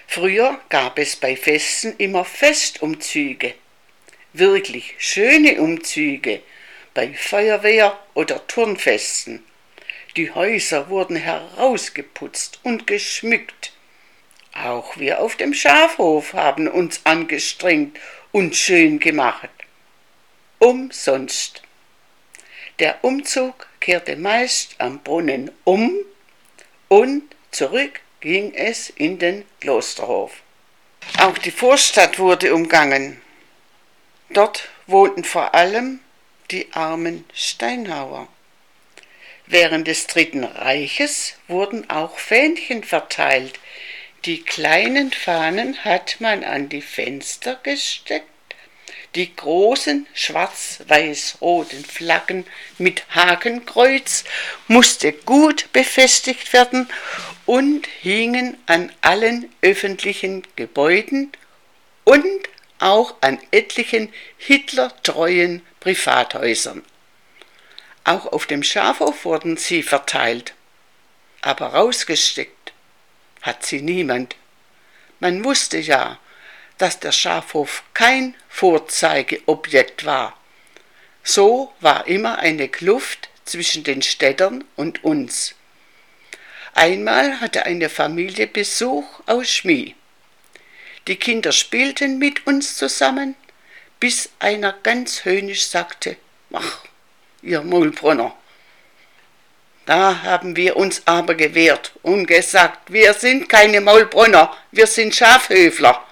Früher gab es bei Festen immer Festumzüge, wirklich schöne Umzüge, bei Feuerwehr- oder Turnfesten. Die Häuser wurden herausgeputzt und geschmückt. Auch wir auf dem Schafhof haben uns angestrengt und schön gemacht. Umsonst. Der Umzug kehrte meist am Brunnen um und zurück ging es in den Klosterhof. Auch die Vorstadt wurde umgangen. Dort wohnten vor allem die armen Steinhauer. Während des Dritten Reiches wurden auch Fähnchen verteilt. Die kleinen Fahnen hat man an die Fenster gesteckt. Die großen schwarz-weiß-roten Flaggen mit Hakenkreuz musste gut befestigt werden und hingen an allen öffentlichen Gebäuden und auch an etlichen hitlertreuen Privathäusern. Auch auf dem Schafhof wurden sie verteilt, aber rausgesteckt hat sie niemand. Man wusste ja, dass der Schafhof kein Vorzeigeobjekt war. So war immer eine Kluft zwischen den Städtern und uns. Einmal hatte eine Familie Besuch aus Schmie. Die Kinder spielten mit uns zusammen, bis einer ganz höhnisch sagte: »Ach, ihr Maulbronner!« Da haben wir uns aber gewehrt und gesagt, wir sind keine Maulbronner, wir sind Schafhöfler.